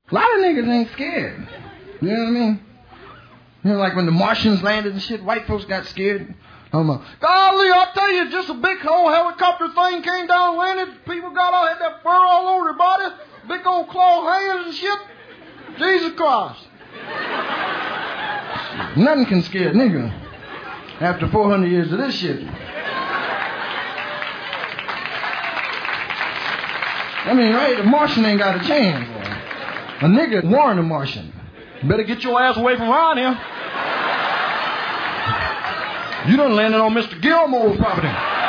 A lot of niggas ain't scared. You know what I mean? You know, like when the Martians landed and shit, white folks got scared. I'm like, golly, I tell you, just a big old helicopter thing came down, landed, people got all, had that fur all over their body, big old claw hands and shit. Jesus Christ. Nothing can scare a nigga after 400 years of this shit. I mean, right, the Martian ain't got a chance, boy. A nigga warned the Martian. Better get your ass away from around here. You done landed on Mr. Gilmore's property.